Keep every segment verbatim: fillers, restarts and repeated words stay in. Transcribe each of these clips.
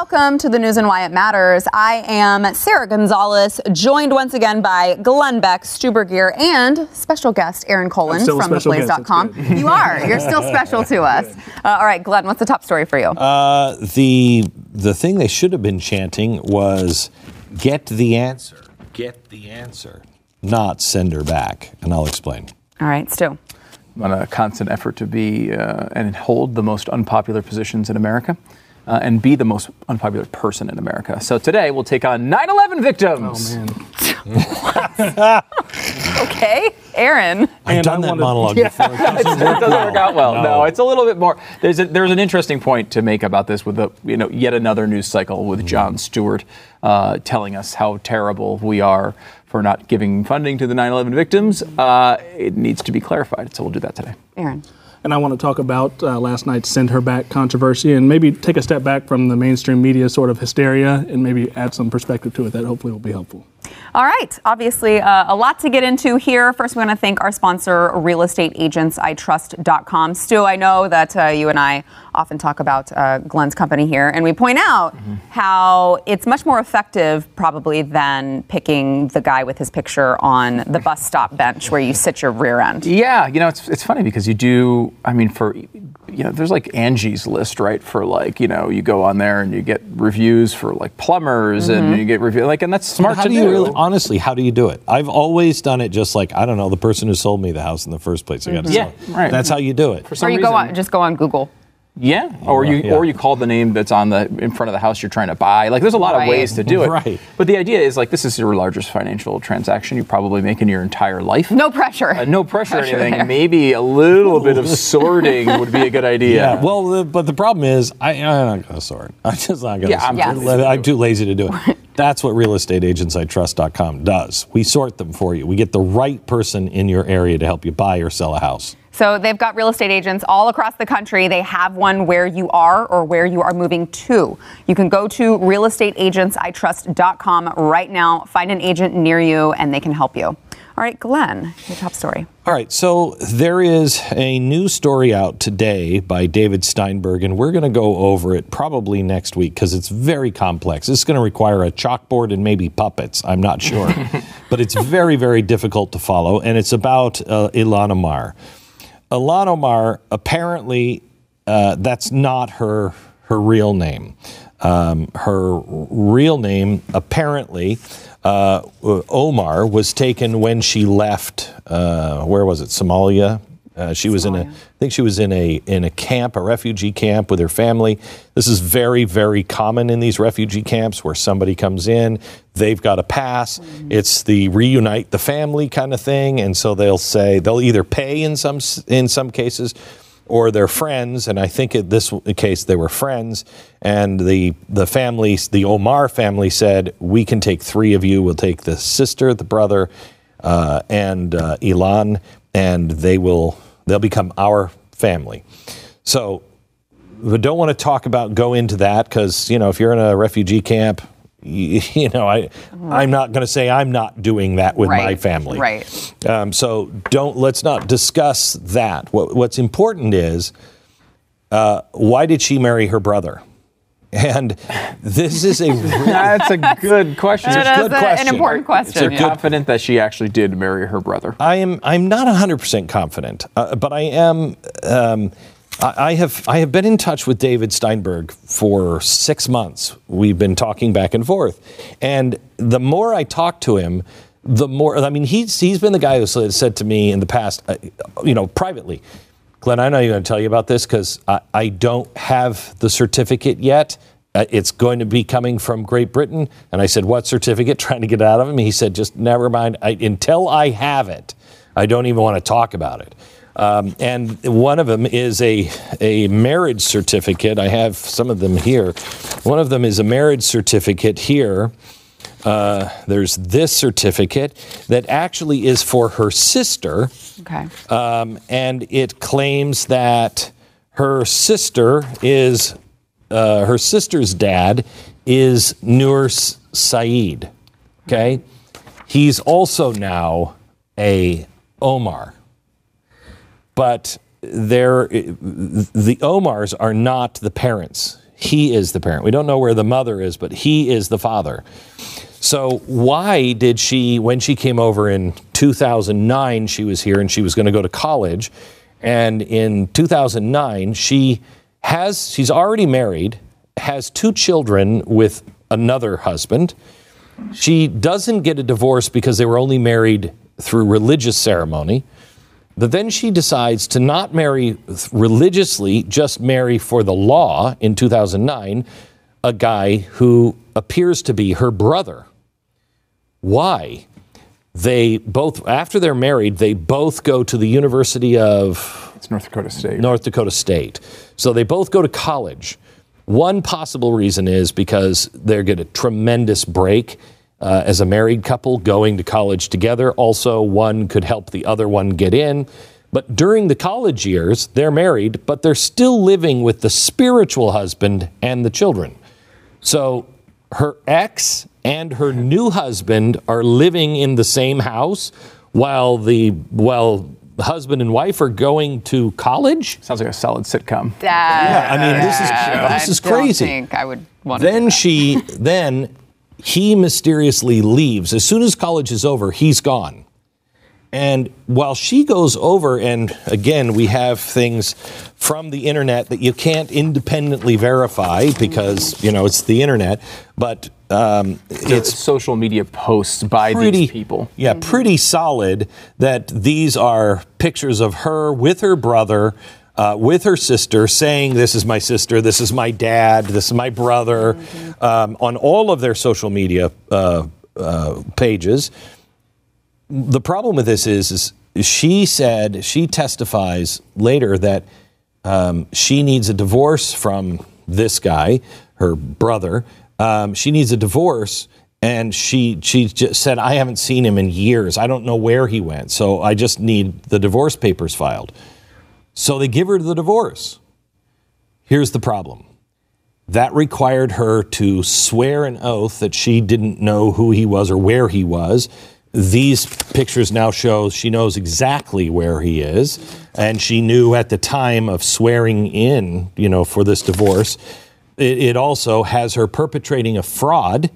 welcome to the news and why it matters. I am Sarah Gonzalez, joined once again by Glenn Beck, Stu Burguiere, and special guest Aaron Colin from the blaze dot com. You are. You're still special to us. Uh, all right, Glenn, what's the top story for you? Uh, the the thing they should have been chanting was, get the answer. Get the answer. Not send her back. And I'll explain. All right, Stu. On a constant effort to be uh, and hold the most unpopular positions in America. Uh, and be the most unpopular person in America. So today we'll take on nine eleven victims. Oh, man. Okay, Aaron. I've done that monologue yeah, before. It doesn't, it work, doesn't well. work out well. No. No. no, it's a little bit more. There's a, there's an interesting point to make about this with the, you know, yet another news cycle with Jon Stewart uh, telling us how terrible we are for not giving funding to the nine eleven victims. Uh, it needs to be clarified, so we'll do that today. Aaron. And I want to talk about uh, last night's Send Her Back controversy and maybe take a step back from the mainstream media sort of hysteria and maybe add some perspective to it that hopefully will be helpful. All right. Obviously, uh, a lot to get into here. First, we want to thank our sponsor, real estate agents I trust dot com. Stu, I know that uh, you and I often talk about uh, Glenn's company here, and we point out mm-hmm. how it's much more effective probably than picking the guy with his picture on the bus stop bench where you sit your rear end. Yeah, you know, it's it's funny because you do, I mean, for, you know, there's like Angie's List, right? For like, you know, you go on there and you get reviews for like plumbers mm-hmm. and you get reviews, like, and that's smart how to do. do. You really, honestly, how do you do it? I've always done it just like, I don't know, the person who sold me the house in the first place. I got to mm-hmm. sell. Yeah, right. That's how you do it. For some or you reason, go on, just go on Google. Yeah, or you yeah. or you call the name that's on the in front of the house you're trying to buy. Like, there's a lot right. of ways to do it. Right. But the idea is, like, this is your largest financial transaction you probably make in your entire life. No pressure. Uh, no pressure or Pressure anything. there. Maybe a little bit of sorting would be a good idea. Yeah. Well, the, but the problem is, I, I'm not going to sort. I'm just not going to Yeah, sort. I'm Yes. too lazy to I'm do too lazy to do it. That's what real estate agents I trust dot com does. We sort them for you. We get the right person in your area to help you buy or sell a house. So they've got real estate agents all across the country. They have one where you are or where you are moving to. You can go to real estate agents I trust dot com right now, find an agent near you, and they can help you. All right, Glenn, your top story. All right, so there is a new story out today by David Steinberg, and we're going to go over it probably next week because it's very complex. It's going to require a chalkboard and maybe puppets. I'm not sure. But it's very, very difficult to follow, and it's about uh, Ilhan Omar. Ilhan Omar, apparently, uh, that's not her her real name. Um, her real name, apparently, uh, Omar, was taken when she left. Uh, where was it? Somalia. Uh, she Somalia. was in a. I think she was in a in a camp, a refugee camp, with her family. This is very, very common in these refugee camps where somebody comes in, they've got a pass. Mm-hmm. It's the reunite the family kind of thing, and so they'll say they'll either pay in some in some cases, or they're friends. And I think in this case they were friends. And the the family, the Omar family, said, "We can take three of you. We'll take the sister, the brother, uh, and uh, Ilhan, and they will." They'll become our family. So we don't want to talk about, go into that, because, you know, if you're in a refugee camp, you, you know, I, I'm not going to say I'm not doing that with right. my family. Right. Um, so don't, let's not discuss that. What, what's important is, uh, why did she marry her brother? And this is a really, That's a good question. That It's is a good a- question. an important question. I'm Yeah. confident that she actually did marry her brother. I am. I'm not one hundred percent confident, uh, but I am. Um, I, I have. I have been in touch with David Steinberg for six months. We've been talking back and forth, and the more I talk to him, the more. I mean, he's he's been the guy who said to me in the past, uh, you know, privately, Glenn, I know I'm going to tell you about this because I, I don't have the certificate yet. Uh, it's going to be coming from Great Britain. And I said, what certificate? Trying to get it out of him. He said, just never mind. I, until I have it, I don't even want to talk about it. Um, and one of them is a, a marriage certificate. I have some of them here. One of them is a marriage certificate here. Uh, there's this certificate that actually is for her sister. Okay. Um, and it claims that her sister is, uh, her sister's dad is Nur Saeed. Okay. He's also now a Omar. But they're, the Omars are not the parents He is the parent. We don't know where the mother is, but he is the father. So why did she, when she came over in two thousand nine, she was here and she was going to go to college. And in two thousand nine, she has, she's already married, has two children with another husband. She doesn't get a divorce because they were only married through religious ceremony. But then she decides to not marry religiously, just marry for the law in two thousand nine, a guy who appears to be her brother. Why? They both, after they're married, they both go to the University of... It's North Dakota State. North Dakota State. So they both go to college. One possible reason is because they're getting a tremendous break uh, as a married couple going to college together. Also, one could help the other one get in. But during the college years, they're married, but they're still living with the spiritual husband and the children. So her ex and her new husband are living in the same house while the while the husband and wife are going to college. Sounds like a solid sitcom. That, Yeah, I mean, this is yeah, this is I don't crazy. think I would want to. Then she, then he mysteriously leaves. As soon as college is over, he's gone. And while she goes over, and again, we have things from the internet that you can't independently verify because, you know, it's the internet, but um, It's social media posts by pretty, these people. Yeah, pretty solid that these are pictures of her with her brother, uh, with her sister, saying, this is my sister, this is my dad, this is my brother, mm-hmm. um, on all of their social media uh, uh, pages. The problem with this is, is she said, she testifies later that um, she needs a divorce from this guy, her brother. Um, she needs a divorce, and she she just said, I haven't seen him in years. I don't know where he went, so I just need the divorce papers filed. So they give her the divorce. Here's the problem. That required her to swear an oath that she didn't know who he was or where he was. These pictures now show she knows exactly where he is, and she knew at the time of swearing in, you know, for this divorce. It, it also has her perpetrating a fraud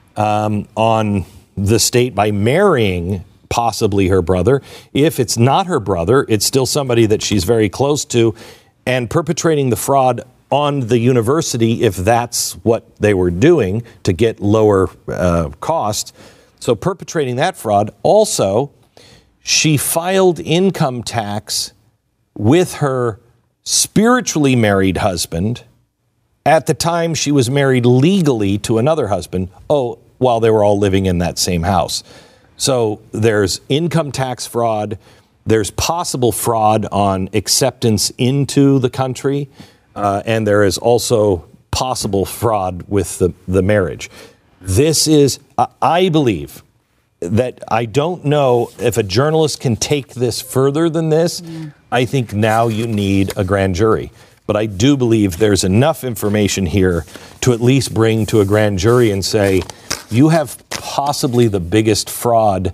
um, on the state by marrying possibly her brother. If it's not her brother, it's still somebody that she's very close to, and perpetrating the fraud on the university if that's what they were doing to get lower uh, costs. So perpetrating that fraud. Also, she filed income tax with her spiritually married husband at the time she was married legally to another husband, oh, while they were all living in that same house. So there's income tax fraud. There's possible fraud on acceptance into the country. Uh, and there is also possible fraud with the, the marriage. This is, uh, I believe, that I don't know if a journalist can take this further than this. Mm. I think now you need a grand jury. But I do believe there's enough information here to at least bring to a grand jury and say, you have possibly the biggest fraud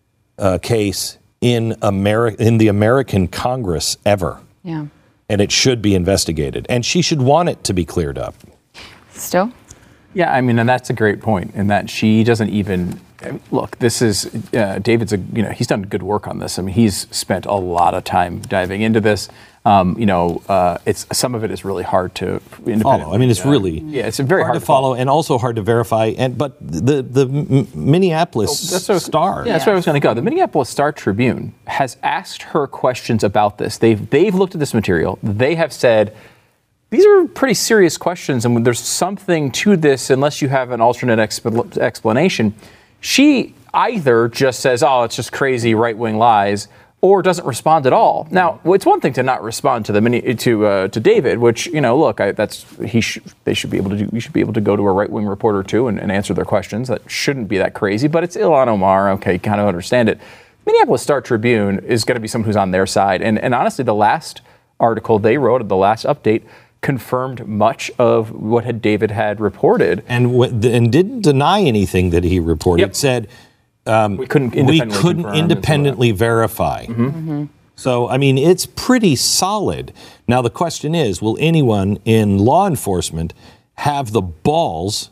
uh, case in Ameri- in the American Congress ever. Yeah. And it should be investigated. And she should want it to be cleared up. Still? Yeah, I mean, and that's a great point in that she doesn't even look. This is uh, David's a you know he's done good work on this. I mean, he's spent a lot of time diving into this. Um, you know, uh, it's some of it is really hard to follow. I mean, it's uh, really yeah, it's very hard, hard to follow, and also hard to verify. And but the the M- Minneapolis oh, that's what was, Star, yeah, that's where I was going to go. The Minneapolis Star Tribune has asked her questions about this. They've they've looked at this material. They have said, these are pretty serious questions, and when there's something to this, unless you have an alternate exp- explanation, she either just says, oh, it's just crazy right-wing lies, or doesn't respond at all. Now, it's one thing to not respond to the mini, to uh, to David, which, you know, look, I, that's he sh- they should be able to do. You should be able to go to a right-wing reporter too and, and answer their questions. That shouldn't be that crazy, but it's Ilhan Omar. Okay, kind of understand it. Minneapolis Star Tribune is going to be someone who's on their side, and and honestly, the last article they wrote, the last update, confirmed much of what had David had reported, and w- and didn't deny anything that he reported. Yep. Said um, we couldn't we independently, couldn't independently verify. Mm-hmm. So, I mean, it's pretty solid. Now, the question is, will anyone in law enforcement have the balls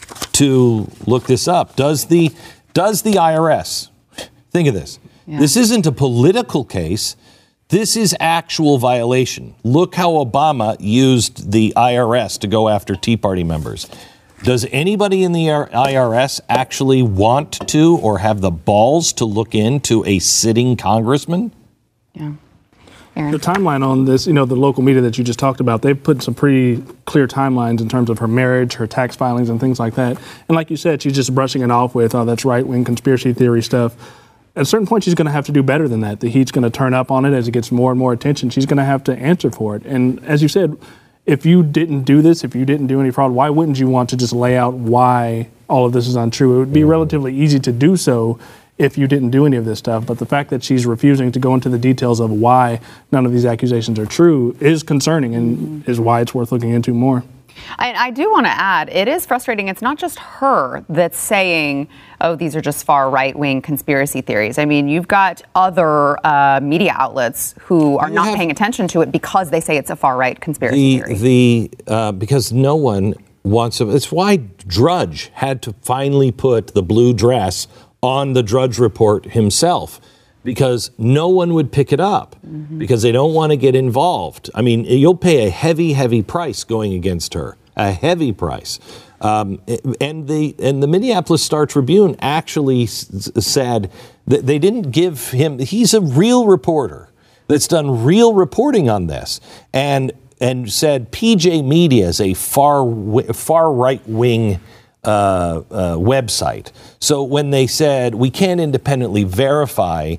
to look this up? Does the does the I R S, think of this, yeah. This isn't a political case. This is actual violation. Look how Obama used the I R S to go after Tea Party members. Does anybody in the I R S actually want to or have the balls to look into a sitting congressman? Yeah. Aaron. The timeline on this, you know, the local media that you just talked about, they've put some pretty clear timelines in terms of her marriage, her tax filings, and things like that. And like you said, she's just brushing it off with, oh, that's right-wing conspiracy theory stuff. At a certain point, she's going to have to do better than that. The heat's going to turn up on it as it gets more and more attention. She's going to have to answer for it. And as you said, if you didn't do this, if you didn't do any fraud, why wouldn't you want to just lay out why all of this is untrue? It would be relatively easy to do so if you didn't do any of this stuff. But the fact that she's refusing to go into the details of why none of these accusations are true is concerning and mm-hmm. is why it's worth looking into more. I, I do want to add, it is frustrating. It's not just her that's saying, oh, these are just far right-wing conspiracy theories. I mean, you've got other uh, media outlets who are you not have, paying attention to it because they say it's a far-right conspiracy the, theory. The, uh, because no one wants to. It's why Drudge had to finally put the blue dress on the Drudge Report himself, because no one would pick it up mm-hmm. because they don't want to get involved. I mean, you'll pay a heavy, heavy price going against her, a heavy price. Um, and the and the Minneapolis Star-Tribune actually s- said that they didn't give him, he's a real reporter that's done real reporting on this, and and said P J Media is a far far right-wing Uh, uh, website. So when they said we can't independently verify,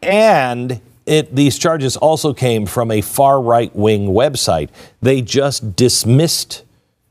and it, these charges also came from a far right-wing website, they just dismissed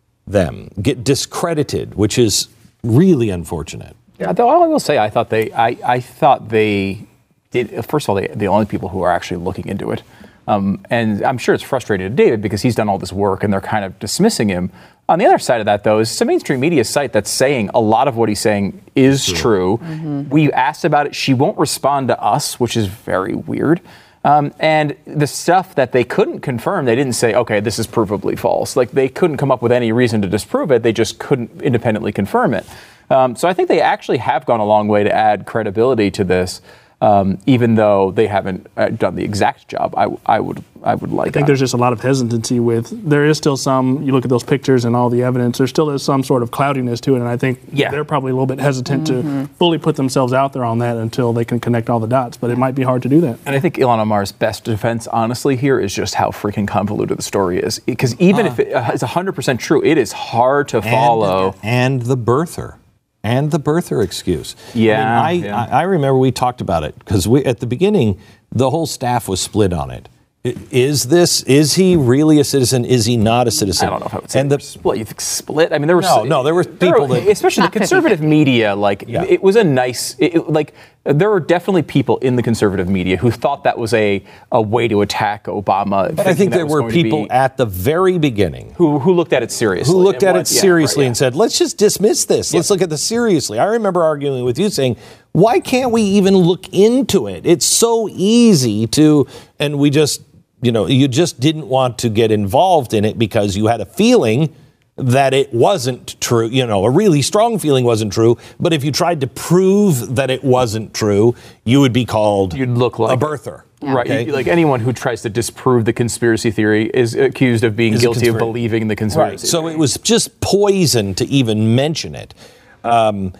them, get discredited, which is really unfortunate. Yeah, though I will say, I thought they, I, I thought they did. First of all, they, the only people who are actually looking into it, um, and I'm sure it's frustrating to David because he's done all this work and they're kind of dismissing him. On the other side of that, though, is it's a mainstream media site that's saying a lot of what he's saying is true. true. Mm-hmm. We asked about it. She won't respond to us, which is very weird. Um, and the stuff that they couldn't confirm, they didn't say, okay, this is provably false. Like, they couldn't come up with any reason to disprove it. They just couldn't independently confirm it. Um, so I think they actually have gone a long way to add credibility to this. Um, even though they haven't uh, done the exact job I, I would I would like. I think on. there's just a lot of hesitancy with, there is still some, you look at those pictures and all the evidence, there still is some sort of cloudiness to it, and I think yeah. they're probably a little bit hesitant mm-hmm. to fully put themselves out there on that until they can connect all the dots, but it might be hard to do that. And I think Ilhan Omar's best defense, honestly, here is just how freaking convoluted the story is. Because even uh, if it is one hundred percent true, it is hard to follow. And, and the birther. And the birther excuse. Yeah, I, mean, I, yeah. I, I remember we talked about it because we at the beginning, the whole staff was split on it. Is this, is he really a citizen? Is he not a citizen? I don't know if I would say and the, split. You think split? I mean, there were no, no, there were people there were, that, especially the conservative media. Like, yeah. it was a nice, it, it, like, there were definitely people in the conservative media who thought that was a, a way to attack Obama. But I think there were people at the very beginning who who looked at it seriously. Who looked at it seriously yeah, right, and said, let's just dismiss this. Let's yeah. look at this seriously. I remember arguing with you saying, why can't we even look into it? It's so easy to, and we just, you know, you just didn't want to get involved in it because you had a feeling that it wasn't true. You know, a really strong feeling wasn't true. But if you tried to prove that it wasn't true, you would be called You'd look like a birther. Yeah. Right. Okay? Like anyone who tries to disprove the conspiracy theory is accused of being is guilty of believing the conspiracy right. theory. So it was just poison to even mention it. Um,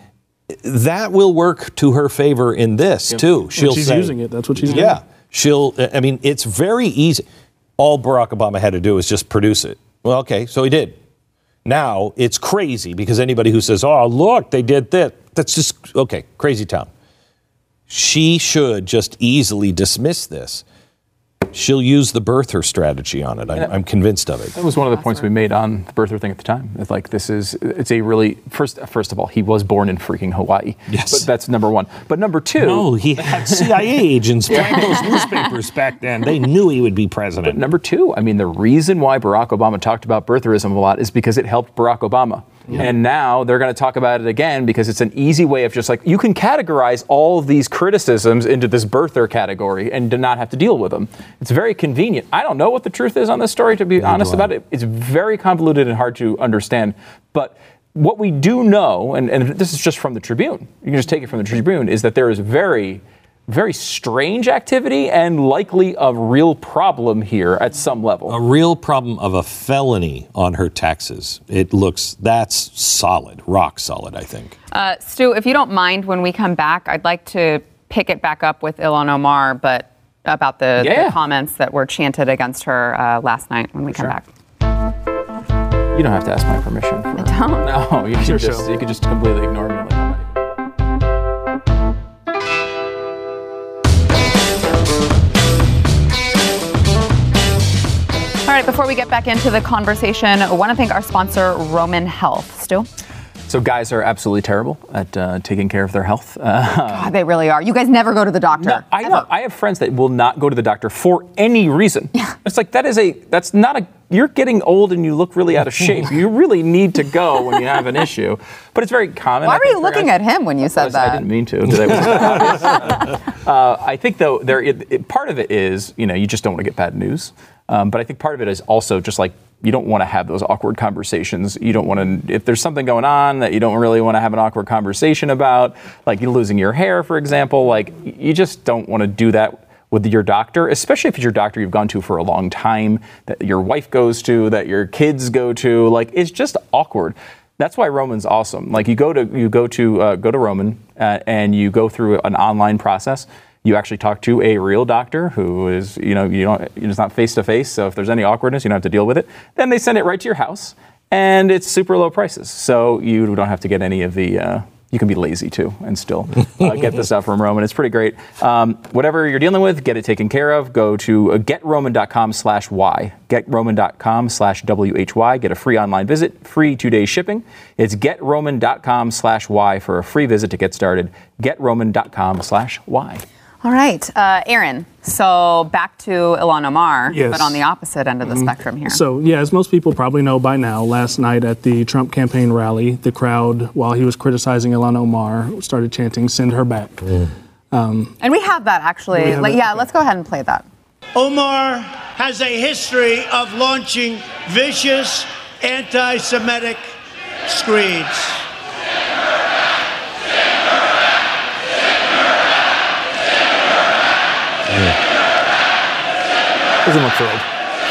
that will work to her favor in this, yep. too. She'll well, she's say, using it. That's what she's yeah, doing. Yeah. She'll, I mean, it's very easy. All Barack Obama had to do was just produce it. Well, okay, so he did. Now, it's crazy because anybody who says, oh, look, they did that, that's just, okay, crazy town. She should just easily dismiss this. she'll use the birther strategy on it. I, I'm convinced of it. That was one of the points we made on the birther thing at the time. It's like, this is, it's a really, first first of all, he was born in freaking Hawaii. Yes. But that's number one. But number two. No, he had C I A agents flying those newspapers back then. They knew he would be president. But number two, I mean, the reason why Barack Obama talked about birtherism a lot is because it helped Barack Obama. Yeah. And now they're going to talk about it again because it's an easy way of just like, you can categorize all of these criticisms into this birther category and do not have to deal with them. It's very convenient. I don't know what the truth is on this story, to be Neither honest about it. It's very convoluted and hard to understand. But what we do know, and, and this is just from the Tribune, you can just take it from the Tribune, is that there is very, very strange activity and likely a real problem here at some level. A real problem of a felony on her taxes. It looks, that's solid, rock solid, I think. Uh, Stu, if you don't mind, when we come back, I'd like to pick it back up with Ilhan Omar, but about the, yeah. the comments that were chanted against her uh, last night when we come sure. back. You don't have to ask my permission. For, I don't. No, you can just, you can just completely ignore me. Like I'm not All right, before we get back into the conversation, I want to thank our sponsor, Roman Health. Stu? So guys are absolutely terrible at uh, taking care of their health. Uh, God, they really are. You guys never go to the doctor. No, I know. I have friends that will not go to the doctor for any reason. Yeah. It's like, that is a, that's not a, you're getting old and you look really out of shape. You really need to go when you have an issue. But it's very common. Why were you looking guys. at him when you said was, that? I didn't mean to. Did I? uh, I think, though, there it, it, part of it is, you know, you just don't want to get bad news. Um, but I think part of it is also just like, you don't want to have those awkward conversations. You don't want to, if there's something going on that you don't really want to have an awkward conversation about, like you're losing your hair, for example, like you just don't want to do that with your doctor, especially if it's your doctor you've gone to for a long time, that your wife goes to, that your kids go to. Like, it's just awkward. That's why Roman's awesome. Like, you go to you go to uh, go to Roman uh, and you go through an online process. You actually talk to a real doctor who is, you know, you don't, it's not face to face. So if there's any awkwardness, you don't have to deal with it. Then they send it right to your house, and it's super low prices. So you don't have to get any of the. Uh, you can be lazy too and still uh, get the stuff from Roman. It's pretty great. Um, whatever you're dealing with, get it taken care of. Go to uh, getroman.com slash Y. Getroman.com slash W H Y. Get a free online visit, free two-day shipping. It's getroman.com slash Y for a free visit to get started. Getroman.com slash Y. All right, uh, Aaron, so back to Ilhan Omar, yes. but on the opposite end of the mm-hmm. spectrum here. So, yeah, as most people probably know by now, last night at the Trump campaign rally, the crowd, while he was criticizing Ilhan Omar, started chanting, "Send her back." Mm. Um, and we have that, actually. Have like, that? yeah, let's go ahead and play that. Omar has a history of launching vicious anti-Semitic screeds. Doesn't look thrilled.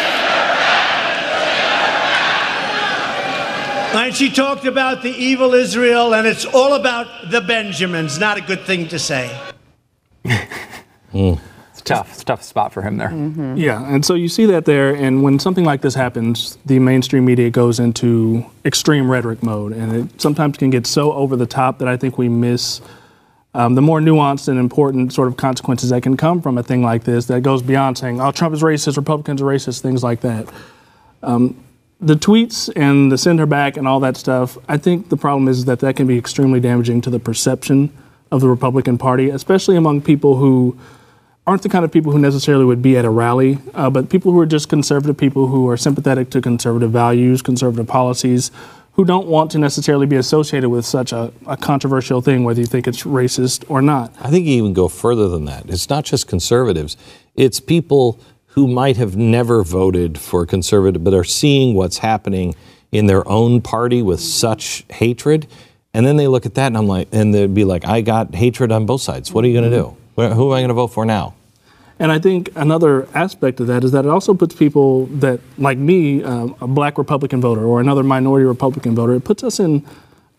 And she talked about the evil Israel, and it's all about the Benjamins. Not a good thing to say. mm. It's tough. It's a tough spot for him there. Mm-hmm. Yeah, and so you see that there, and when something like this happens, the mainstream media goes into extreme rhetoric mode, and it sometimes can get so over the top that I think we miss Um, the more nuanced and important sort of consequences that can come from a thing like this that goes beyond saying, oh, Trump is racist, Republicans are racist, things like that. Um, the tweets and the send her back and all that stuff, I think the problem is that that can be extremely damaging to the perception of the Republican Party, especially among people who aren't the kind of people who necessarily would be at a rally, uh, but people who are just conservative people who are sympathetic to conservative values, conservative policies, who don't want to necessarily be associated with such a, a controversial thing, whether you think it's racist or not. I think you even go further than that. It's not just conservatives. It's people who might have never voted for conservative, but are seeing what's happening in their own party with such hatred. And then they look at that and I'm like, and they'd be like, I got hatred on both sides. What are you going to do? Where, who am I going to vote for now? And I think another aspect of that is that it also puts people that, like me, um, a black Republican voter or another minority Republican voter, it puts us in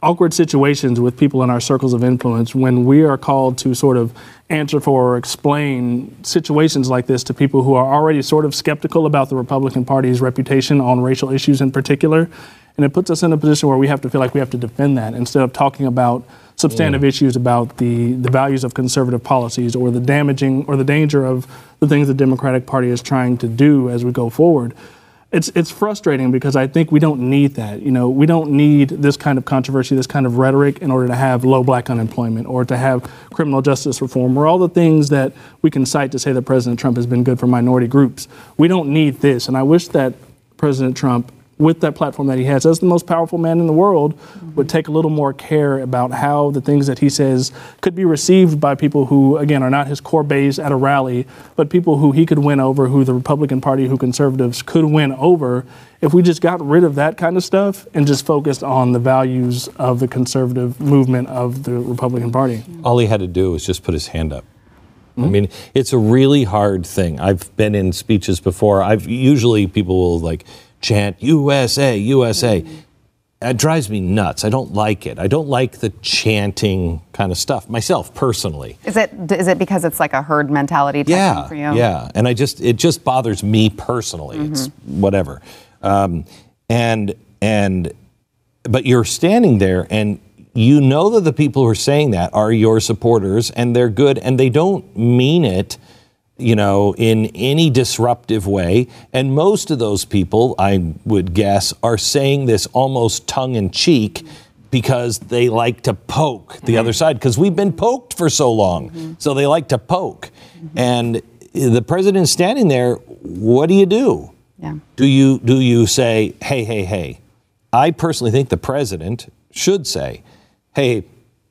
awkward situations with people in our circles of influence when we are called to sort of answer for or explain situations like this to people who are already sort of skeptical about the Republican Party's reputation on racial issues in particular. And it puts us in a position where we have to feel like we have to defend that instead of talking about substantive mm. issues about the, the values of conservative policies or the damaging or the danger of the things the Democratic Party is trying to do as we go forward. It's it's frustrating because I think we don't need that. You know, we don't need this kind of controversy, this kind of rhetoric in order to have low black unemployment or to have criminal justice reform or all the things that we can cite to say that President Trump has been good for minority groups. We don't need this. And I wish that President Trump, with that platform that he has, as the most powerful man in the world, mm-hmm. would take a little more care about how the things that he says could be received by people who, again, are not his core base at a rally, but people who he could win over, who the Republican Party, who conservatives could win over, if we just got rid of that kind of stuff and just focused on the values of the conservative movement of the Republican Party. All he had to do was just put his hand up. Mm-hmm. I mean, it's a really hard thing. I've been in speeches before. I've usually people will like chant U S A, U S A. It drives me nuts. I don't like it. I don't like the chanting kind of stuff myself personally. Is it is it because it's like a herd mentality type yeah, thing for you? Yeah, and I just it just bothers me personally. Mm-hmm. It's whatever. Um, and and but you're standing there and you know that the people who are saying that are your supporters and they're good and they don't mean it, you know, in any disruptive way. And most of those people, I would guess, are saying this almost tongue-in-cheek because they like to poke the mm-hmm. other side, because we've been poked for so long. Mm-hmm. So they like to poke. Mm-hmm. And the president's standing there, what do you do? Yeah. Do you do you say, hey, hey, hey? I personally think the president should say, hey,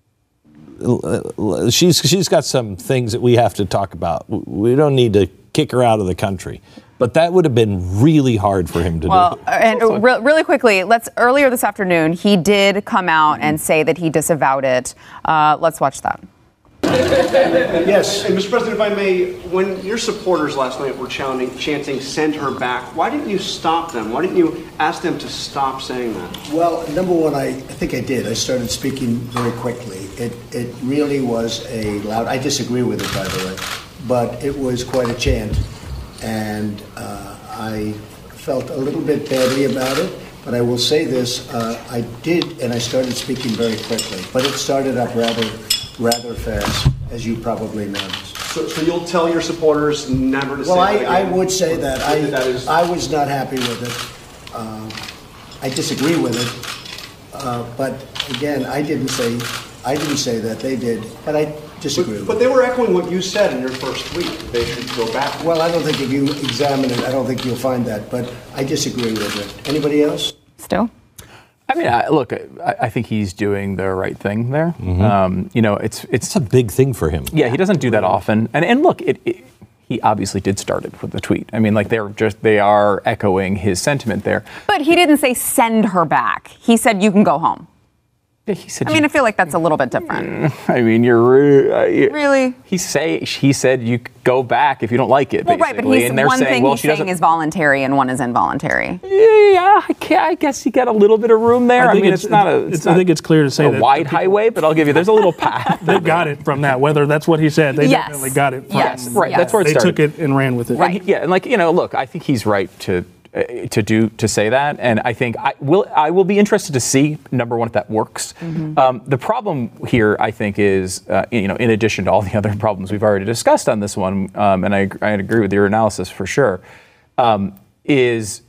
She's she's got some things that we have to talk about. We don't need to kick her out of the country. But that would have been really hard for him to well, do. And re- really quickly, let's earlier this afternoon, he did come out and say that he disavowed it. Uh, let's watch that. Yes, and Mister President, if I may, when your supporters last night were chanting, chanting, send her back, why didn't you stop them? Why didn't you ask them to stop saying that? Well, number one, I, I think I did. I started speaking very quickly. It it really was a loud, I disagree with it, by the way, but it was quite a chant, and uh, I felt a little bit badly about it. But I will say this, uh, I did, and I started speaking very quickly, but it started up rather rather fast, as you probably noticed. So, so you'll tell your supporters never to well, say I, that I would say that. I, that is... I was not happy with it. Uh, I disagree with it. Uh, but again, I didn't say I didn't say that. They did. But I disagree but, with but it. they were echoing what you said in your first tweet. They should go back. Well, I don't think if you examine it, I don't think you'll find that. But I disagree with it. Anybody else? Still? I mean, I, look, I, I think he's doing the right thing there. Mm-hmm. Um, you know, it's, it's it's a big thing for him. Yeah, he doesn't do that often. And and look, it, it, he obviously did start it with the tweet. I mean, like they're just they are echoing his sentiment there. But he didn't say send her back. He said you can go home. Yeah, he said. I mean, I feel like that's a little bit different. I mean, you're uh, really. He say he said you go back if you don't like it. Well, basically. right, but he's, and they're one saying, thing well, he's she saying doesn't... is voluntary and one is involuntary. Yeah, I, can't, I guess you got a little bit of room there. I, I mean, it's, it's not a. It's, it's not I think it's clear to say a that wide highway, but I'll give you. There's a little path. They got it from that. Whether that's what he said, they yes. definitely got it from. Yes, right. Yes. That's where it they started. They took it and ran with it. Right. And, yeah, and like you know, look, I think he's right to. Uh, to do to say that, and I think I will. I will be interested to see number one if that works. Mm-hmm. Um, the problem here, I think, is uh, you know, in addition to all the other problems we've already discussed on this one, um, and I, I agree with your analysis for sure, um, is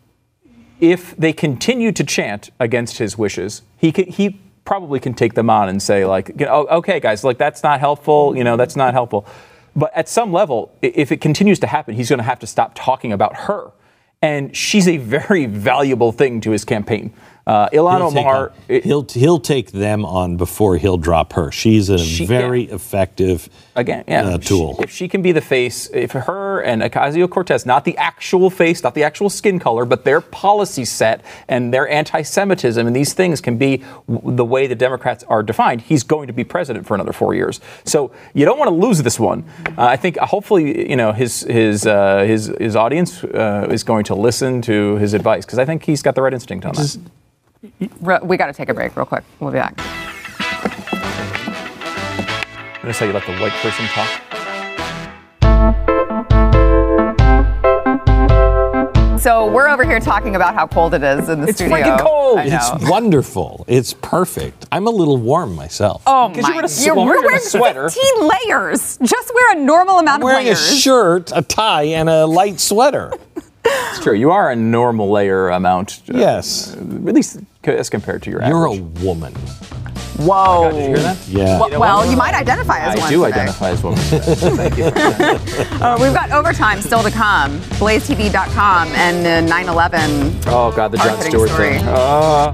if they continue to chant against his wishes, he can, he probably can take them on and say like, you know, okay, guys, like that's not helpful. You know, that's not helpful. But at some level, if it continues to happen, he's going to have to stop talking about her. And she's a very valuable thing to his campaign. Uh, Ilhan he'll Omar, take on, he'll he'll take them on before he'll drop her. She's a she, very yeah. effective again yeah. uh, tool. She, if she can be the face, if her and Ocasio-Cortez, not the actual face, not the actual skin color, but their policy set and their anti-Semitism and these things can be w- the way the Democrats are defined, he's going to be president for another four years. So you don't want to lose this one. Uh, I think hopefully you know his his uh, his his audience uh, is going to listen to his advice because I think he's got the right instinct on Just, that. Re- we got to take a break real quick. We'll be back. Notice how you let the white person talk? So we're over here talking about how cold it is in the It's studio. freaking cold. I know. It's wonderful. It's perfect. I'm a little warm myself. Oh Because my! you're wearing a- You're, well, we're you're in a wearing sweater. fifteen layers. Just wear a normal amount I'm wearing of a layers. shirt, a tie, and a light sweater. It's true. You are a normal layer amount. uh, Yes. At least c- as compared to your You're average. a woman. Whoa! Did you hear that? Yeah. Well, well, you might identify as I one. do today. identify as one. Thank you. Uh, we've got overtime still to come. Blaze T V dot com and the nine eleven. Oh, God, the Jon Hard-hitting Stewart story. thing. Uh,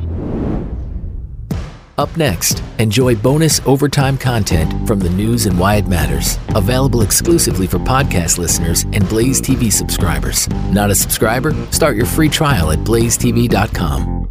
Up next, enjoy bonus overtime content from the news and why it matters. Available exclusively for podcast listeners and Blaze T V subscribers. Not a subscriber? Start your free trial at blaze t v dot com.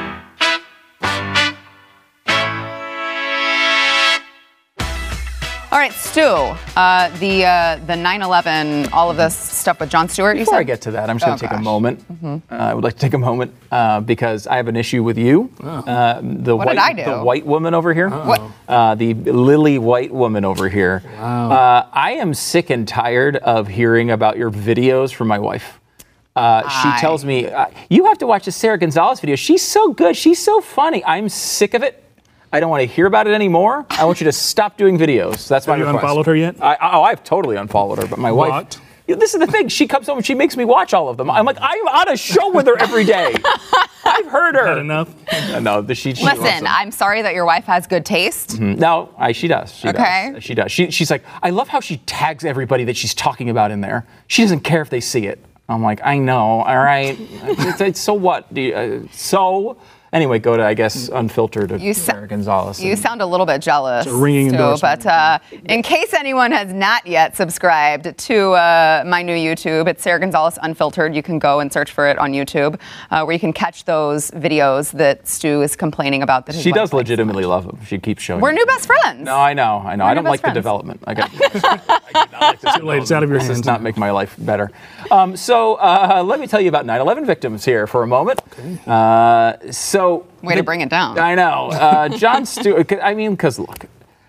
All right, Stu. Uh, the uh, the nine eleven, all of this stuff with Jon Stewart. You Before said? I get to that, I'm just going Oh, to take a gosh. moment. Uh, I would like to take a moment uh, because I have an issue with you. Uh, the What white, did I do? The white woman over here. What? Uh, the lily white woman over here. Uh, I am sick and tired of hearing about your videos from my wife. Uh, she I- tells me, uh, you have to watch the Sarah Gonzalez video. She's so good. She's so funny. I'm sick of it. I don't want to hear about it anymore. I want you to stop doing videos. That's my Have you request. unfollowed her yet? I, oh, I've totally unfollowed her, but my wife. What? Yeah, this is the thing. She comes home and she makes me watch all of them. I'm like, I'm on a show with her every day. I've heard her. Had enough? Uh, no, the, she, she loves Listen, them. I'm sorry that your wife has good taste. No, I, she does. She Okay. does. She does. She, she's like, I love how she tags everybody that she's talking about in there. She doesn't care if they see it. I'm like, I know. All right. It's, it's, so what? Do you, uh, so. Anyway, go to, I guess, Unfiltered of You sa- Sarah Gonzalez. You and- sound a little bit jealous, a ringing Stu, endorsement. but uh, in case anyone has not yet subscribed to uh, my new YouTube, it's Sarah Gonzalez Unfiltered. You can go and search for it on YouTube, uh, where you can catch those videos that Stu is complaining about. That his She wife does likes. legitimately love him. She keeps showing We're me. new best friends. No, I know, I know. We're I don't new like best the friends. development. I, got, I do not like this Too late. It's out of your This hands. does not make my life better. Um, so uh, let me tell you about nine eleven victims here for a moment. Uh, so Way to bring it down. I know, uh, Jon Stewart. I mean, because look,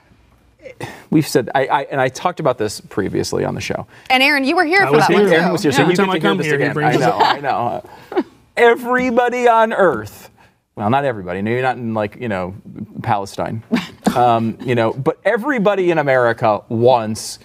we've said, I, I and I talked about this previously on the show. And Aaron, you were here I for was that here. one too. Aaron was here, so Every you time get I to hear come this here, he again. brings I it know, up. I know. Uh, Everybody on Earth. Well, not everybody. No, you're not in like you know Palestine. Um, you know, but everybody in America wants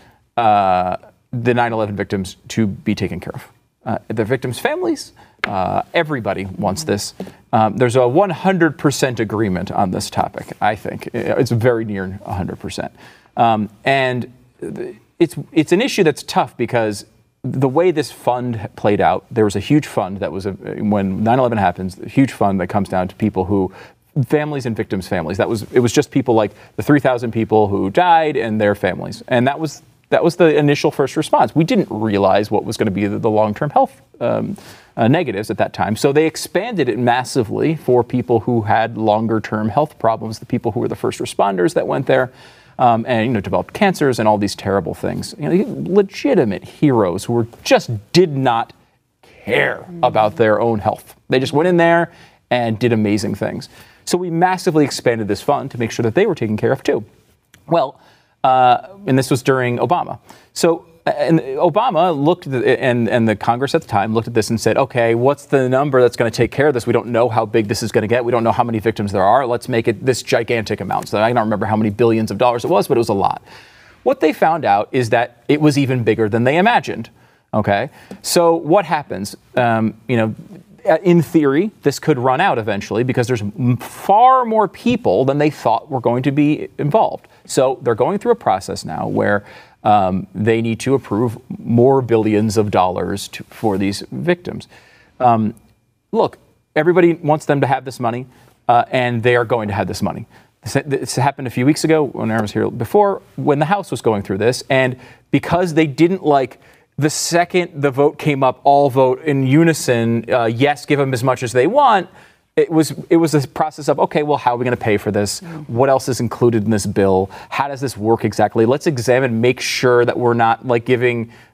uh, the nine eleven victims to be taken care of. Uh, the victims' families. Uh, everybody wants this. Um, there's a one hundred percent agreement on this topic. I think it's very near one hundred percent. Um, and it's it's an issue that's tough because the way this fund played out, there was a huge fund that was a, when nine eleven happens, a huge fund that comes down to people who, families and victims' families. That was it was just people like the three thousand people who died and their families, and that was that was the initial first response. We didn't realize what was going to be the, the long-term health um, uh, negatives at that time, so they expanded it massively for people who had longer-term health problems, the people who were the first responders that went there. Um, and you know, developed cancers and all these terrible things. You know, legitimate heroes who were just did not care about their own health. They just went in there and did amazing things. So we massively expanded this fund to make sure that they were taken care of too. Well, uh, and this was during Obama. So, and Obama looked at the, and and the Congress at the time looked at this and said, okay, what's the number that's going to take care of this? We don't know how big this is going to get. We don't know how many victims there are. Let's make it this gigantic amount. So I don't remember how many billions of dollars it was, but it was a lot. What they found out is that it was even bigger than they imagined. Okay, so what happens? Um, you know, in theory, this could run out eventually because there's far more people than they thought were going to be involved. So they're going through a process now where um, they need to approve more billions of dollars to, for these victims. Um, look, everybody wants them to have this money, uh, and they are going to have this money. This, this happened a few weeks ago when I was here before, when the House was going through this, and because they didn't like the second the vote came up, all vote in unison, uh, yes, give them as much as they want. It was it was a process of, okay, well, how are we going to pay for this? What else is included in this bill? How does this work exactly? Let's examine, make sure that we're not like giving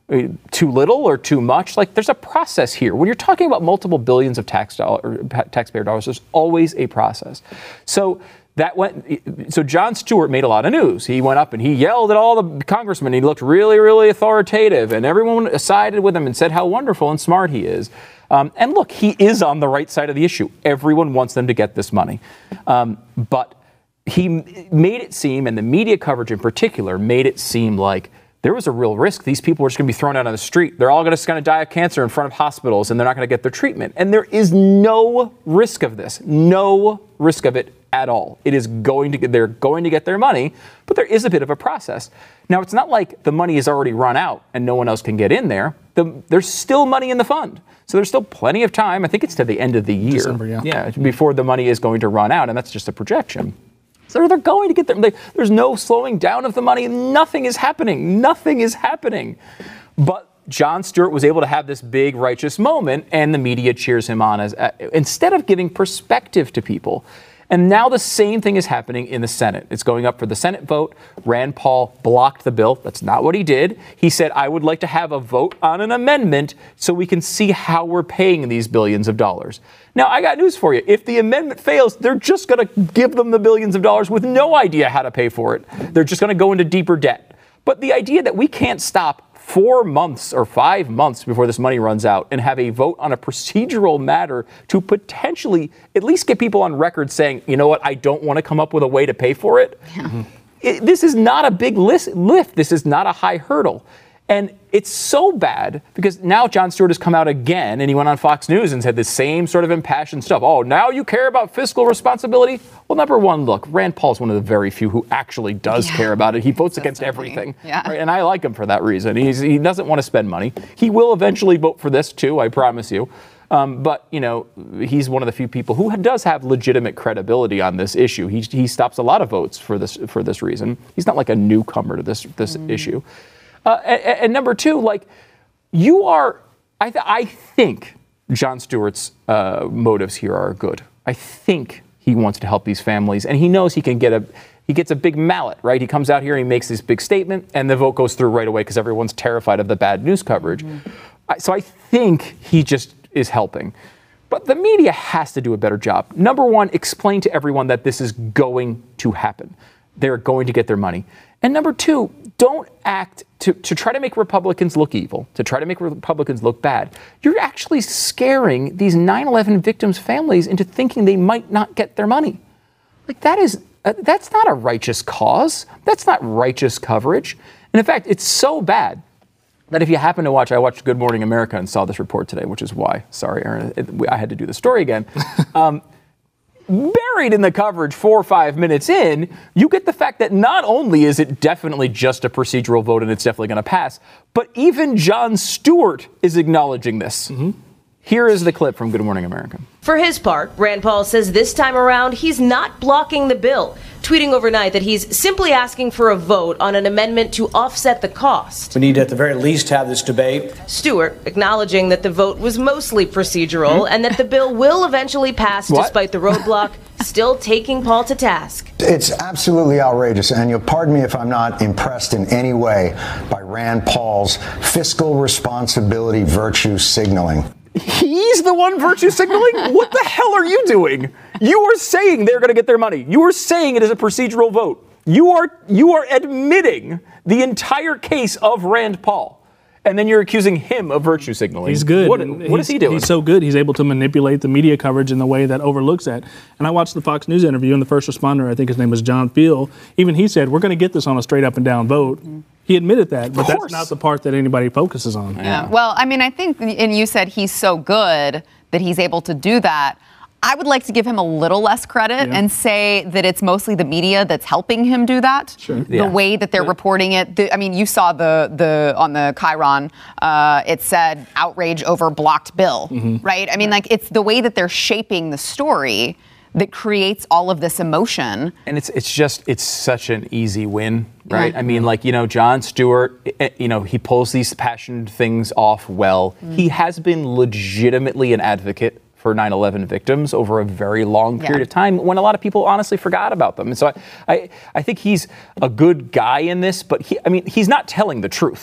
too little or too much. Like, there's a process here. When you're talking about multiple billions of tax dollar, taxpayer dollars, there's always a process. So that went. So Jon Stewart made a lot of news. He went up and he yelled at all the congressmen. He looked really, really authoritative, and everyone sided with him and said how wonderful and smart he is. Um, and look, he is on the right side of the issue. Everyone wants them to get this money, um, but he made it seem, and the media coverage in particular, made it seem like there was a real risk. These people were just going to be thrown out on the street. They're all going to die of cancer in front of hospitals, and they're not going to get their treatment. And there is no risk of this, no risk of it at all. It is going to get, they're going to get their money, but there is a bit of a process. Now, it's not like the money is already run out and no one else can get in there. The, there's still money in the fund. So there's still plenty of time. I think it's to the end of the year. December, yeah. Yeah, before the money is going to run out, and that's just a projection. So they're going to get there. There's no slowing down of the money. Nothing is happening. Nothing is happening. But Jon Stewart was able to have this big righteous moment, and the media cheers him on as uh, instead of giving perspective to people. And now the same thing is happening in the Senate. It's going up for the Senate vote. Rand Paul blocked the bill. That's not what he did. He said, I would like to have a vote on an amendment so we can see how we're paying these billions of dollars. Now, I got news for you. If the amendment fails, they're just going to give them the billions of dollars with no idea how to pay for it. They're just going to go into deeper debt. But the idea that we can't stop four months or five months before this money runs out and have a vote on a procedural matter to potentially at least get people on record saying, you know what, I don't want to come up with a way to pay for it. Yeah. Mm-hmm. it this is not a big lift. This is not a high hurdle. And it's so bad because now Jon Stewart has come out again and he went on Fox News and said the same sort of impassioned stuff. Oh, now you care about fiscal responsibility? Well, number one, look, Rand Paul is one of the very few who actually does yeah. care about it. He votes against everything. Yeah. Right? And I like him for that reason. He's, he doesn't want to spend money. He will eventually vote for this, too, I promise you. Um, but, you know, he's one of the few people who does have legitimate credibility on this issue. He, he stops a lot of votes for this for this reason. He's not like a newcomer to this, this mm. issue. Uh, and, and number two, like, you are, I, th- I think Jon Stewart's uh, motives here are good. I think he wants to help these families, and he knows he can get a, he gets a big mallet, right? He comes out here, he makes this big statement, and the vote goes through right away because everyone's terrified of the bad news coverage. Mm-hmm. I, so I think he just is helping. But the media has to do a better job. Number one, explain to everyone that this is going to happen. They're going to get their money. And number two, don't act to, to try to make Republicans look evil, to try to make Republicans look bad. You're actually scaring these nine eleven victims' families into thinking they might not get their money. Like, that is, uh, that's not a righteous cause. That's not righteous coverage. And in fact, it's so bad that if you happen to watch, I watched Good Morning America and saw this report today, which is why, sorry, Aaron, it, I had to do the story again. Um, Buried in the coverage four or five minutes in, you get the fact that not only is it definitely just a procedural vote and it's definitely going to pass, but even Jon Stewart is acknowledging this. Mm-hmm. Here is the clip from Good Morning America. For his part, Rand Paul says this time around he's not blocking the bill, tweeting overnight that he's simply asking for a vote on an amendment to offset the cost. We need to at the very least have this debate. Stewart acknowledging that the vote was mostly procedural mm-hmm. and that the bill will eventually pass what? despite the roadblock, still taking Paul to task. It's absolutely outrageous, and you'll pardon me if I'm not impressed in any way by Rand Paul's fiscal responsibility virtue signaling. He's the one virtue signaling? What the hell are you doing? You are saying they're going to get their money. You are saying it is a procedural vote. You are you are admitting the entire case of Rand Paul. And then you're accusing him of virtue signaling. He's good. What, what is he doing? He's so good. He's able to manipulate the media coverage in the way that overlooks that. And I watched the Fox News interview, and the first responder, I think his name was John Field, even he said, we're going to get this on a straight up and down vote. Mm-hmm. He admitted that, but that's not the part that anybody focuses on. Yeah. Well, I mean, I think, and you said he's so good that he's able to do that. I would like to give him a little less credit yeah. and say that it's mostly the media that's helping him do that. Sure. The yeah. way that they're yeah. reporting it. The, I mean, you saw the the on the Chiron, uh, it said outrage over blocked bill, mm-hmm. right? I mean, like, it's the way that they're shaping the story that creates all of this emotion. And it's it's just, it's such an easy win, right? Yeah. I mean, like, you know, Jon Stewart, you know, he pulls these passionate things off well. Mm. He has been legitimately an advocate for nine eleven victims over a very long period yeah. of time when a lot of people honestly forgot about them. And so I, I, I think he's a good guy in this, but he, I mean, he's not telling the truth.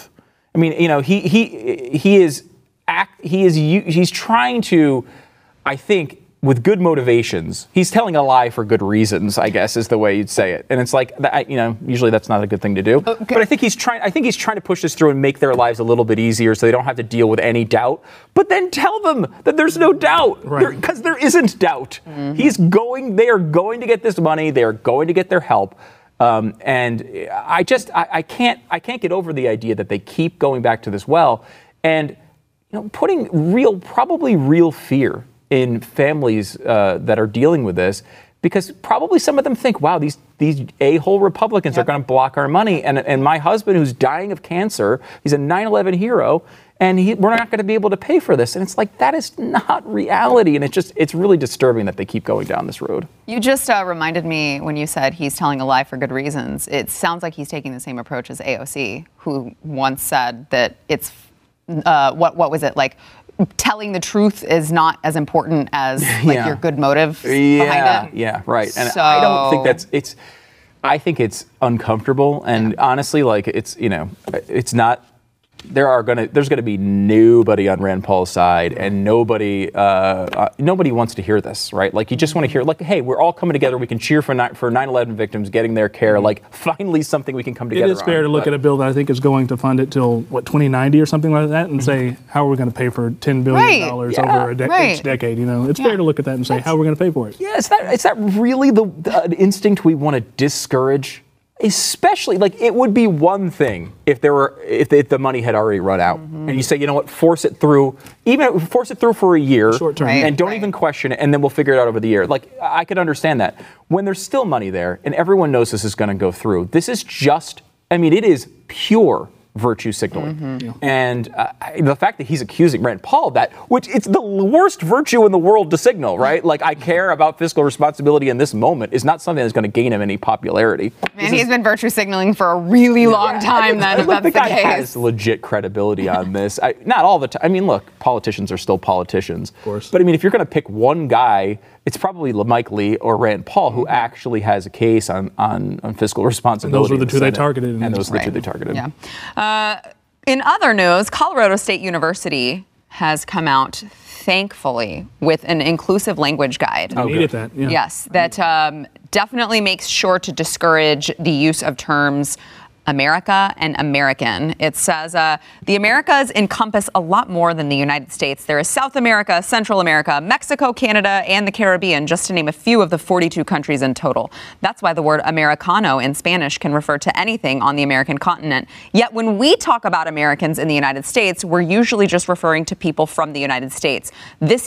I mean, you know, he he he is act, he is he's trying to, I think, with good motivations. He's telling a lie for good reasons, I guess, is the way you'd say it. And it's like, you know, usually that's not a good thing to do. Okay. But I think he's trying. I think he's trying to push this through and make their lives a little bit easier, so they don't have to deal with any doubt. But then tell them that there's no doubt, because there, there isn't doubt. Mm-hmm. He's going. They are going to get this money. They are going to get their help. Um, and I just, I, I can't, I can't get over the idea that they keep going back to this well, and you know, putting real, probably real fear in families uh, that are dealing with this, because probably some of them think, wow, these these a-hole Republicans yep. are going to block our money. And and my husband, who's dying of cancer, he's a nine eleven hero, and he, we're not going to be able to pay for this. And it's like, that is not reality. And it's just, it's really disturbing that they keep going down this road. You just uh, reminded me when you said he's telling a lie for good reasons. It sounds like he's taking the same approach as A O C, who once said that it's, uh, what what was it, like, telling the truth is not as important as like yeah. your good motive yeah, behind it. Yeah, right. And so, I don't think that's it's. I think it's uncomfortable, and yeah. honestly, like it's you know, it's not. There are gonna there's gonna be nobody on Rand Paul's side, and nobody uh, uh, nobody wants to hear this, right? Like you just want to hear, like, hey, we're all coming together. We can cheer for ni- for nine eleven victims getting their care. Like finally, something we can come together on. It is fair on, to look but, at a bill that I think is going to fund it till what twenty ninety or something like that, and say how are we going to pay for ten billion dollars right. yeah, over a de- right. each decade? You know, it's yeah. fair to look at that and say That's, how are we going to pay for it? Yeah, is that is that really the, the uh, instinct we want to discourage? Especially, like, it would be one thing if there were if the, if the money had already run out, mm-hmm. and you say, you know what, force it through, even force it through for a year, short term, right, and don't right. even question it, and then we'll figure it out over the year. Like, I could understand that when there's still money there, and everyone knows this is going to go through. This is just, I mean, it is pure virtue signaling. Mm-hmm. Yeah. And uh, the fact that he's accusing Rand Paul of that, which it's the worst virtue in the world to signal, right? Like, I care about fiscal responsibility in this moment is not something that's going to gain him any popularity. And he's is, been virtue signaling for a really long yeah, time then, if that's the the guy case. has legit credibility on this. I, not all the time. I mean, look, politicians are still politicians. Of course. But I mean, if you're going to pick one guy, it's probably Mike Lee or Rand Paul who actually has a case on, on, on fiscal responsibility. And those were the two Senate. they targeted. And those were right. the two they targeted. Yeah. Uh, in other news, Colorado State University has come out, thankfully, with an inclusive language guide. I needed that. Yeah. Yes, that um, definitely makes sure to discourage the use of terms America and American. It says uh, the Americas encompass a lot more than the United States. There is South America, Central America, Mexico, Canada, and the Caribbean, just to name a few of the forty-two countries in total. That's why the word Americano in Spanish can refer to anything on the American continent. Yet when we talk about Americans in the United States, we're usually just referring to people from the United States. This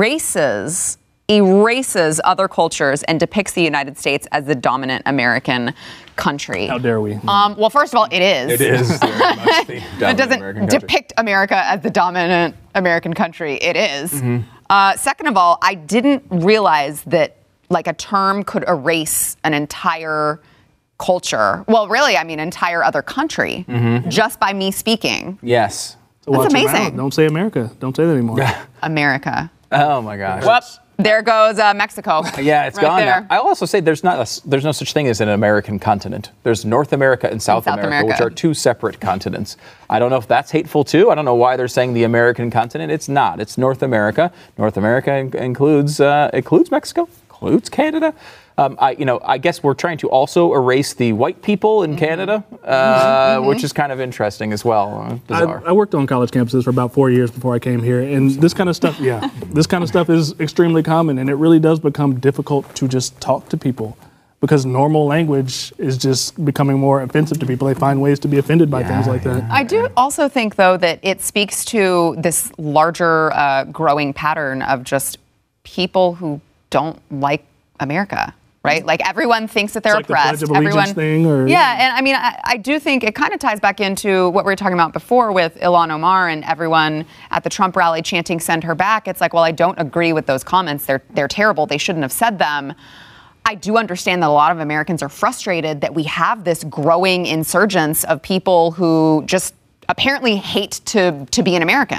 erases erases other cultures and depicts the United States as the dominant American country. How dare we? Um, well, first of all, it is. It is very much the It doesn't American depict America as the dominant American country. It is. Mm-hmm. Uh, second of all, I didn't realize that like a term could erase an entire culture. Well, really, I mean, entire other country mm-hmm. just by me speaking. Yes. So That's watch your amazing. mouth. Don't say America. Don't say that anymore. America. Oh my gosh. Whoops. There goes uh, Mexico. Yeah, it's right gone there. now. I'll also say there's not a, there's no such thing as an American continent. There's North America and South, South America, America, which are two separate continents. I don't know if that's hateful too. I don't know why they're saying the American continent. It's not. It's North America. North America in- includes uh, includes Mexico, includes Canada. Um, I, you know, I guess we're trying to also erase the white people in mm-hmm. Canada, uh, mm-hmm. which is kind of interesting as well. Uh, bizarre. I, I worked on college campuses for about four years before I came here, and this kind of stuff, yeah, this kind of stuff is extremely common, and it really does become difficult to just talk to people because normal language is just becoming more offensive to people. They find ways to be offended by yeah, things like that. I do also think, though, that it speaks to this larger uh, growing pattern of just people who don't like America. Right? Like everyone thinks that they're it's like oppressed. The Pledge of everyone, thing or, yeah, and I mean, I, I do think it kind of ties back into what we were talking about before with Ilhan Omar and everyone at the Trump rally chanting "Send her back." It's like, well, I don't agree with those comments. They're they're terrible. They shouldn't have said them. I do understand that a lot of Americans are frustrated that we have this growing insurgence of people who just apparently hate to to be an American.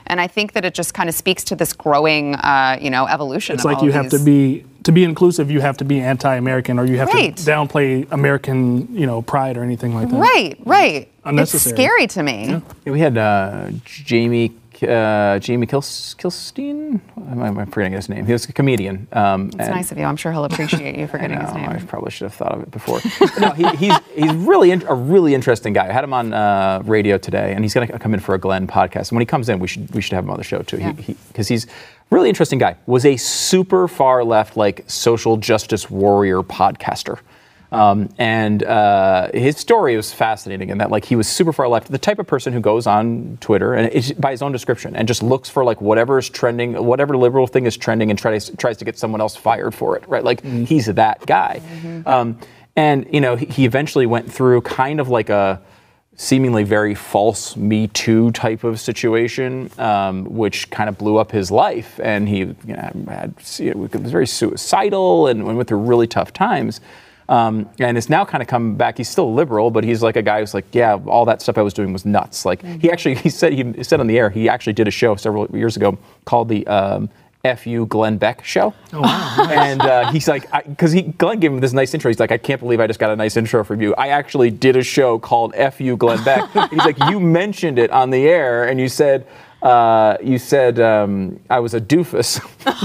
And I think that it just kind of speaks to this growing, uh, you know, evolution. It's of like all you of have these. to be, to be inclusive, you have to be anti-American, or you have Right. to downplay American, you know, pride or anything like that. Right, right. Unnecessary. It's scary to me. Yeah. Yeah, we had uh, Jamie uh, Jamie Kils- Kilstein. I'm, I'm forgetting his name. He was a comedian. Um, It's nice of you. I'm sure he'll appreciate you for getting his name. I probably should have thought of it before. no, he, he's he's really in, a really interesting guy. I had him on uh, radio today, and he's going to come in for a Glenn podcast. And when he comes in, we should we should have him on the show too. Yeah. He because he, he's a really interesting guy. Was a super far left, like social justice warrior podcaster. Um, and uh, his story was fascinating in that, like, he was super far left, the type of person who goes on Twitter and it's by his own description and just looks for like whatever is trending, whatever liberal thing is trending, and tries tries to get someone else fired for it, right? Like mm-hmm. he's that guy. Mm-hmm. Um, and you know, he, he eventually went through kind of like a seemingly very false Me Too type of situation, um, which kind of blew up his life, and he you know, had you know, was very suicidal and went through really tough times. Um, and it's now kind of come back. He's still liberal, but he's like a guy who's like, yeah, all that stuff I was doing was nuts. Like mm-hmm. he actually, he said, he said on the air, he actually did a show several years ago called the um, F U Glenn Beck show. Oh, wow. And uh, he's like, because he Glenn gave him this nice intro. He's like, I can't believe I just got a nice intro from you. I actually did a show called F U Glenn Beck. He's like, you mentioned it on the air, and you said, Uh, you said um, I was a doofus.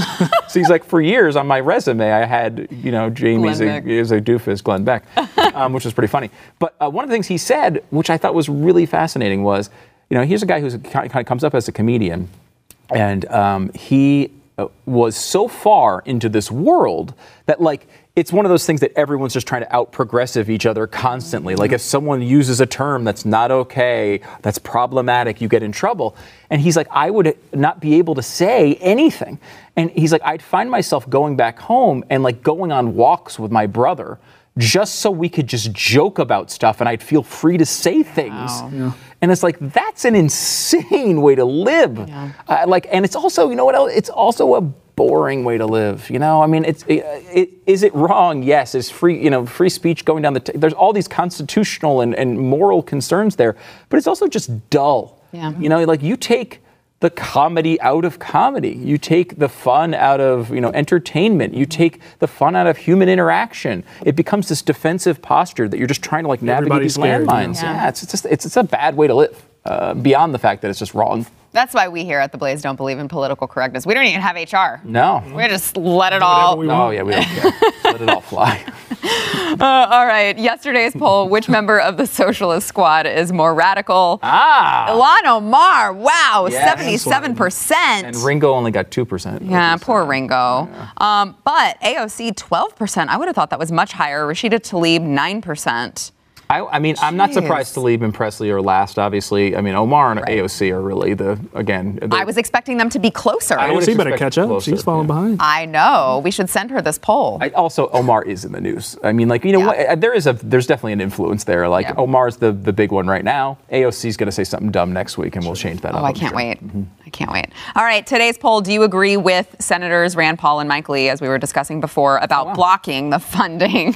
So he's like, for years on my resume, I had, you know, Jamie's a, is a doofus, Glenn Beck, um, which was pretty funny. But uh, one of the things he said, which I thought was really fascinating, was, you know, here's a guy who kind of comes up as a comedian, and um, he was so far into this world that, like, it's one of those things that everyone's just trying to out-progressive each other constantly. Like if someone uses a term that's not okay, that's problematic, you get in trouble. And he's like, I would not be able to say anything. And he's like, I'd find myself going back home and like going on walks with my brother just so we could just joke about stuff and I'd feel free to say things. Wow. Yeah. And it's like, that's an insane way to live. Yeah. Uh, like, and it's also, you know what else? It's also a boring way to live. You know, I mean, it's, it, it, is it wrong? Yes. Is free, you know, free speech going down the, t- there's all these constitutional and, and moral concerns there, but it's also just dull. Yeah. You know, like you take the comedy out of comedy. You take the fun out of, you know, entertainment. You take the fun out of human interaction. It becomes this defensive posture that you're just trying to like navigate Everybody's these scared, landmines. yeah. Yeah, it's, it's just it's, it's a bad way to live. Uh, beyond the fact that it's just wrong. That's why we here at The Blaze don't believe in political correctness. We don't even have H R. No. We just let it all. we Oh yeah, we don't care. Let it all fly. Uh, all right. Yesterday's poll: which member of the Socialist Squad is more radical? Ah. Ilhan Omar. Wow, Yes. seventy-seven percent. And Ringo only got two percent. Yeah, poor Ringo. Yeah. Um, but A O C, twelve percent. I would have thought that was much higher. Rashida Tlaib, nine percent. I, I mean, I'm not Jeez. surprised Tlaib and Presley are last, obviously. I mean, Omar and Right. A O C are really the, again. The, I was expecting them to be closer. I I, would A O C better expect catch up. closer, She's falling yeah. behind. know. We should send her this poll. I also, Omar is in the news. I mean, like, you know, Yeah. what, there is a, there's definitely an influence there. Like, Yeah. Omar's the, the big one right now. A O C's going to say something dumb next week, and we'll change that Oh, up. I I'm can't sure. wait. I can't wait. All right, today's poll. Do you agree with Senators Rand Paul and Mike Lee, as we were discussing before, about wow. blocking the funding?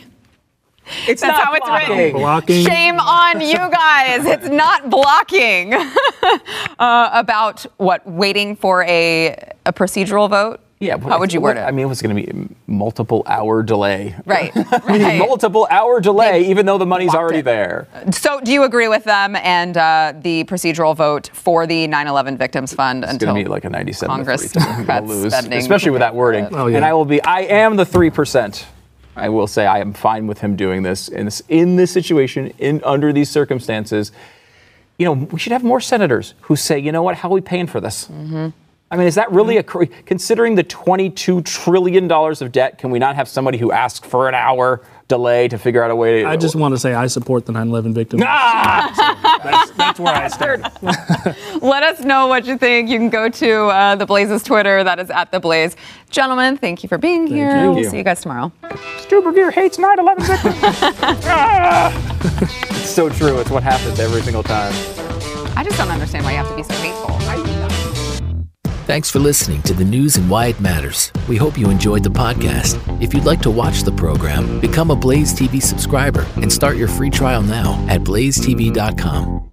It's That's not how it's blocking. written. Blocking. Shame on you guys. It's not blocking. uh, about what? Waiting for a a procedural vote? Yeah. How would you word it? I mean, it was going to be a multiple hour delay. Right. right. multiple hour delay, They even though the money's blocked already it. there. So, do you agree with them and uh, the procedural vote for the nine eleven Victims Fund It's until going to be like a ninety-seven Congress to three. I'm gonna cuts lose, spending? especially with that wording. Oh, yeah. And I will be. I am the three percent. I will say I am fine with him doing this in this in this situation, in under these circumstances. You know, we should have more senators who say, you know what, how are we paying for this? Mm-hmm. I mean, is that really a cr- considering the twenty-two trillion dollars of debt? Can we not have somebody who asks for an hour delay to figure out a way? To, I just want to say I support the nine eleven victims. Ah! That's, that's where I stand. Let us know what you think. You can go to uh, The Blaze's Twitter. That is at The Blaze. Gentlemen, thank you for being here. you. We'll Thank you. see you guys tomorrow. Stu Burger hates nine eleven victims. Ah! It's so true. It's what happens every single time. I just don't understand why you have to be so hateful. Thanks for listening to the news and why it matters. We hope you enjoyed the podcast. If you'd like to watch the program, become a Blaze T V subscriber and start your free trial now at blaze t v dot com.